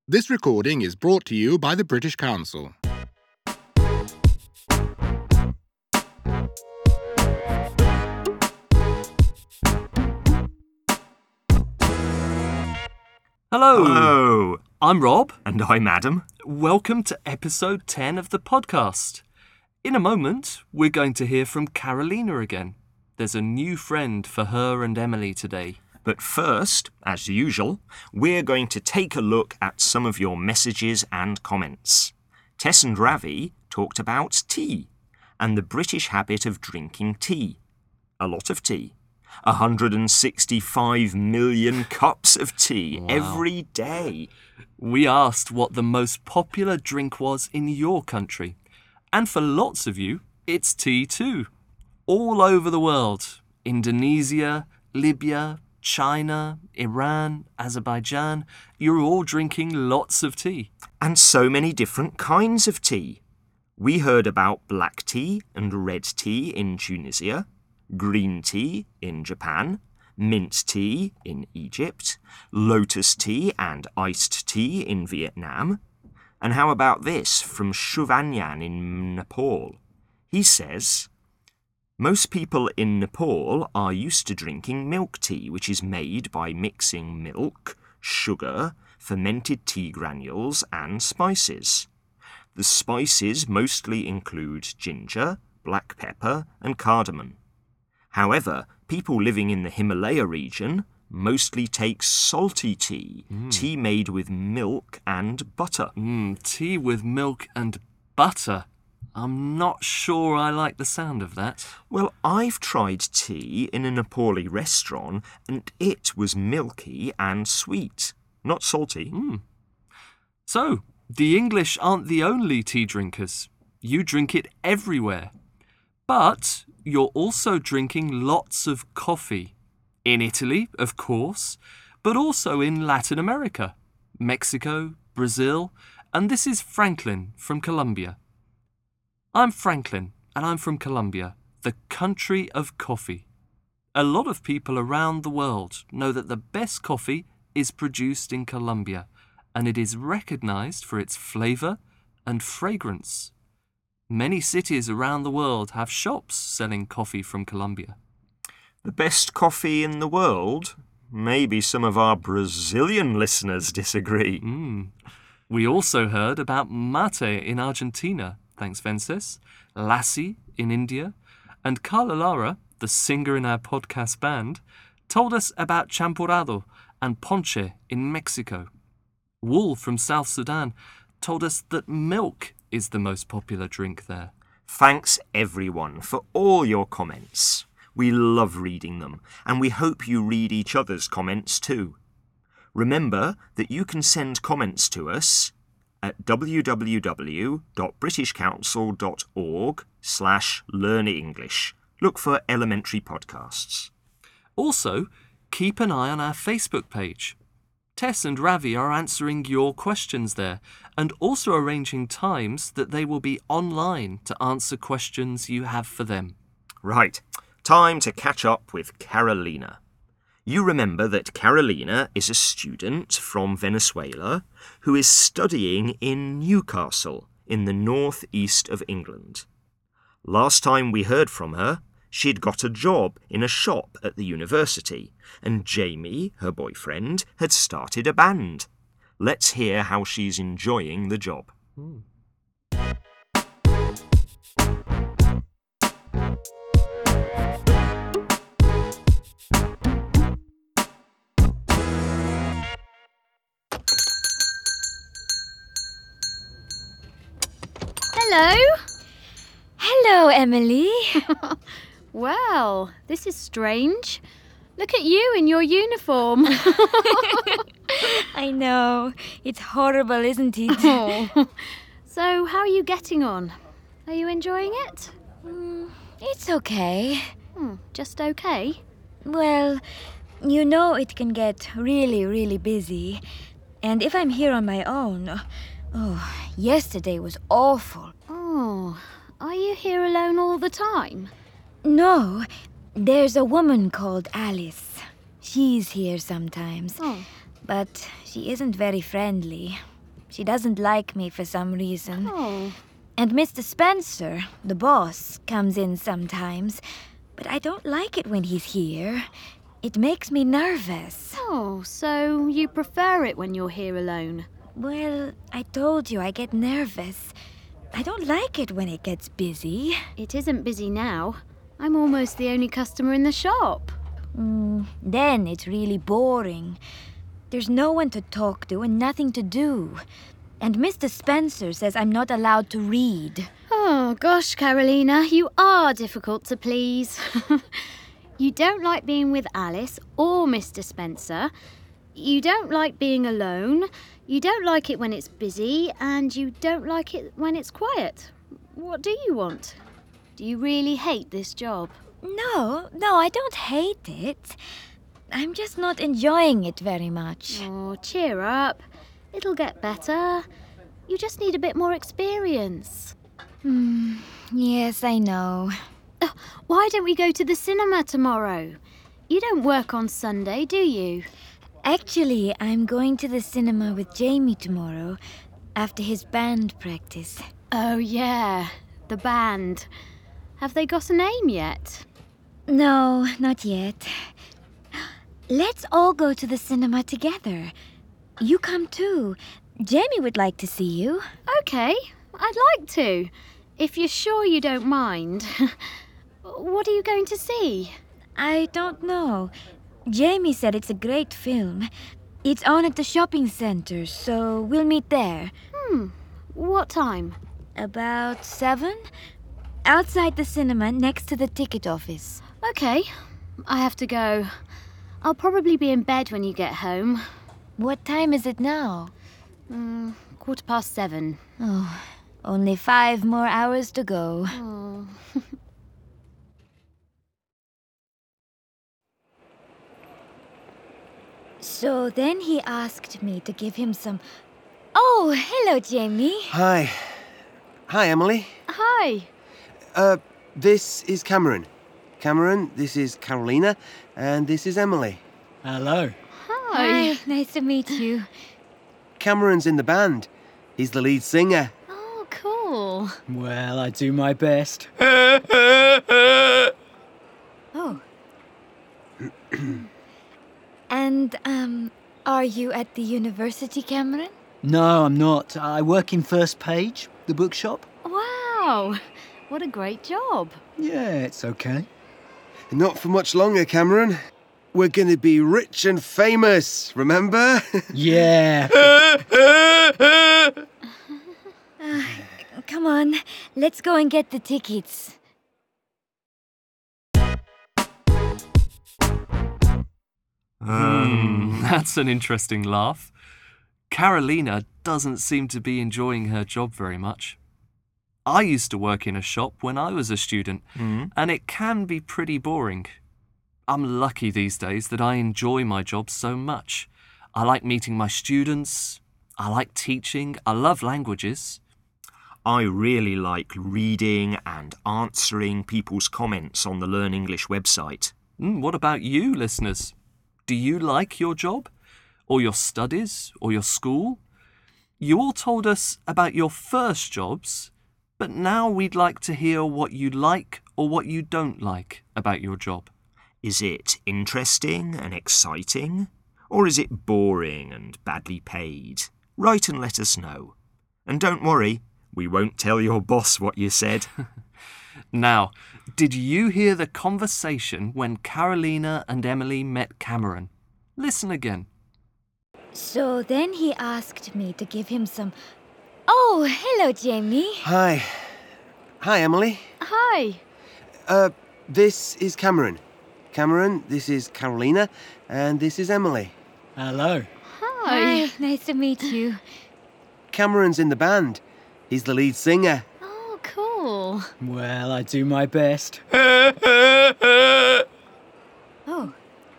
This recording is brought to you by the British Council. Hello. Hello. I'm Rob. And I'm Adam. Welcome to episode 10 of the podcast. In a moment, we're going to hear from Carolina again. There's a new friend for her and Emily today. But first, as usual, we're going to take a look at some of your messages and comments. Tess and Ravi talked about tea and the British habit of drinking tea. A lot of tea. 165 million cups of tea every day. We asked what the most popular drink was in your country. And for lots of you, it's tea too. All over the world. Indonesia, Libya, China, Iran, Azerbaijan, you're all drinking lots of tea. And so many different kinds of tea. We heard about black tea and red tea in Tunisia, green tea in Japan, mint tea in Egypt, lotus tea and iced tea in Vietnam. And how about this from Shuvanyan in Nepal? He says, most people in Nepal are used to drinking milk tea, which is made by mixing milk, sugar, fermented tea granules and spices. The spices mostly include ginger, black pepper and cardamom. However, people living in the Himalaya region mostly take salty tea, tea made with milk and butter. Tea with milk and butter. I'm not sure I like the sound of that. Well, I've tried tea in a Nepali restaurant and it was milky and sweet, not salty. So, the English aren't the only tea drinkers. You drink it everywhere. But you're also drinking lots of coffee. In Italy, of course, but also in Latin America, Mexico, Brazil, and this is Franklin from Colombia. I'm Franklin, and I'm from Colombia, the country of coffee. A lot of people around the world know that the best coffee is produced in Colombia, and it is recognized for its flavor and fragrance. Many cities around the world have shops selling coffee from Colombia. The best coffee in the world? Maybe some of our Brazilian listeners disagree. We also heard about mate in Argentina, thanks Vences, lassi in India, and Carla Lara, the singer in our podcast band, told us about champurrado and ponche in Mexico. Wool from South Sudan told us that milk is the most popular drink there. Thanks everyone for all your comments. We love reading them, and we hope you read each other's comments too. Remember that you can send comments to us at www.britishcouncil.org/learnenglish. Look for elementary podcasts. Also, keep an eye on our Facebook page. Tess and Ravi are answering your questions there and also arranging times that they will be online to answer questions you have for them. Right, time to catch up with Carolina. You remember that Carolina is a student from Venezuela who is studying in Newcastle in the northeast of England. Last time we heard from her, she'd got a job in a shop at the university, and Jamie, her boyfriend, had started a band. Let's hear how she's enjoying the job. Hello. Hello, Emily. Well, this is strange. Look at you in your uniform. I know. It's horrible, isn't it? Oh. So, how are you getting on? Are you enjoying it? It's okay. Just okay. Well, you know it can get really, really busy. And if I'm here on my own... yesterday was awful. Oh, are you here alone all the time? No, there's a woman called Alice. She's here sometimes. Oh. But she isn't very friendly. She doesn't like me for some reason. Oh, And Mr. Spencer, the boss, comes in sometimes. But I don't like it when he's here. It makes me nervous. oh, so you prefer it when you're here alone? Well, I told you I get nervous. I don't like it when it gets busy. It isn't busy now. I'm almost the only customer in the shop. Then it's really boring. There's no one to talk to and nothing to do. And Mr. Spencer says I'm not allowed to read. Oh, gosh, Carolina, you are difficult to please. You don't like being with Alice or Mr. Spencer. You don't like being alone. You don't like it when it's busy, and you don't like it when it's quiet. What do you want? Do you really hate this job? No, I don't hate it. I'm just not enjoying it very much. Oh, cheer up. It'll get better. You just need a bit more experience. Yes, I know. Why don't we go to the cinema tomorrow? You don't work on Sunday, do you? Actually, I'm going to the cinema with Jamie tomorrow after his band practice. Oh, yeah, the band. Have they got a name yet? No, not yet. Let's all go to the cinema together. You come too. Jamie would like to see you. Okay, I'd like to. If you're sure you don't mind. What are you going to see? I don't know. Jamie said it's a great film. It's on at the shopping center, so we'll meet there. What time? About 7? Outside the cinema, next to the ticket office. Okay, I have to go. I'll probably be in bed when you get home. What time is it now? 7:15. Oh, only 5 more hours to go. Oh. So then he asked me to give him some... Oh, hello, Jamie. Hi. Hi, Emily. Hi. This is Cameron. Cameron, this is Carolina, and this is Emily. Hello. Hi. Nice to meet you. Cameron's in the band. He's the lead singer. Oh, cool. Well, I do my best. Oh. And, are you at the university, Cameron? No, I'm not. I work in First Page, the bookshop. Wow. What a great job. Yeah, it's okay. Not for much longer, Cameron. We're going to be rich and famous, remember? Yeah. Come on, let's go and get the tickets. That's an interesting laugh. Carolina doesn't seem to be enjoying her job very much. I used to work in a shop when I was a student, and it can be pretty boring. I'm lucky these days that I enjoy my job so much. I like meeting my students, I like teaching, I love languages. I really like reading and answering people's comments on the Learn English website. What about you, listeners? Do you like your job? Or your studies? Or your school? You all told us about your first jobs, but now we'd like to hear what you like or what you don't like about your job. Is it interesting and exciting? Or is it boring and badly paid? Write and let us know. And don't worry, we won't tell your boss what you said. Now, did you hear the conversation when Carolina and Emily met Cameron? Listen again. So then he asked me to give him some... Oh, hello, Jamie. Hi. Hi, Emily. Hi. This is Cameron. Cameron, this is Carolina, and this is Emily. Hello. Hi. Nice to meet you. Cameron's in the band. He's the lead singer. Oh, cool. Well, I do my best. Oh.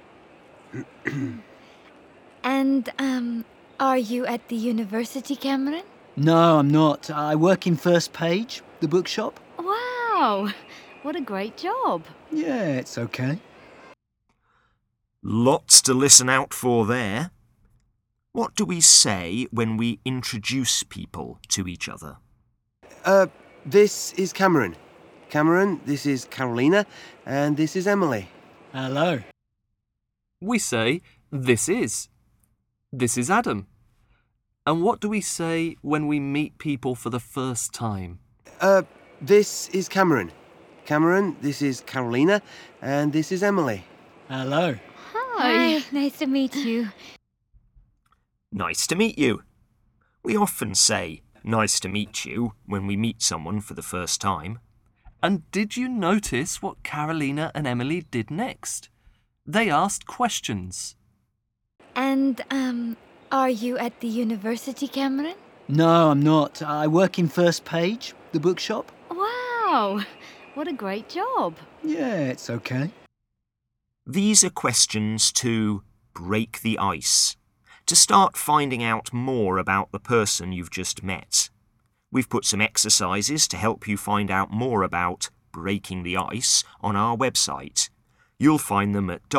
And, are you at the university, Cameron? No, I'm not. I work in First Page, the bookshop. Wow. What a great job. Yeah, it's okay. Lots to listen out for there. What do we say when we introduce people to each other? This is Cameron. Cameron, this is Carolina, and this is Emily. Hello. We say, this is. This is Adam. And what do we say when we meet people for the first time? This is Cameron. Cameron, this is Carolina, and this is Emily. Hello. Hi, nice to meet you. Nice to meet you. We often say, nice to meet you, when we meet someone for the first time. And did you notice what Carolina and Emily did next? They asked questions. And, are you at the university, Cameron? No, I'm not. I work in First Page, the bookshop. Wow, what a great job. Yeah, it's okay. These are questions to break the ice, to start finding out more about the person you've just met. We've put some exercises to help you find out more about breaking the ice on our website. You'll find them at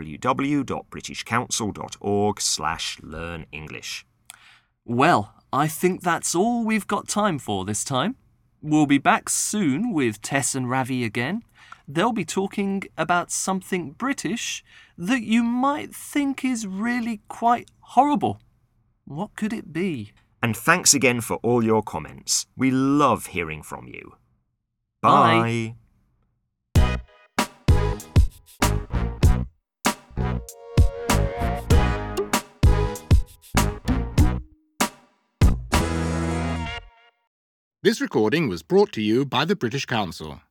www.britishcouncil.org/learnenglish. Well, I think that's all we've got time for this time. We'll be back soon with Tess and Ravi again. They'll be talking about something British that you might think is really quite horrible. What could it be? And thanks again for all your comments. We love hearing from you. Bye. Bye. This recording was brought to you by the British Council.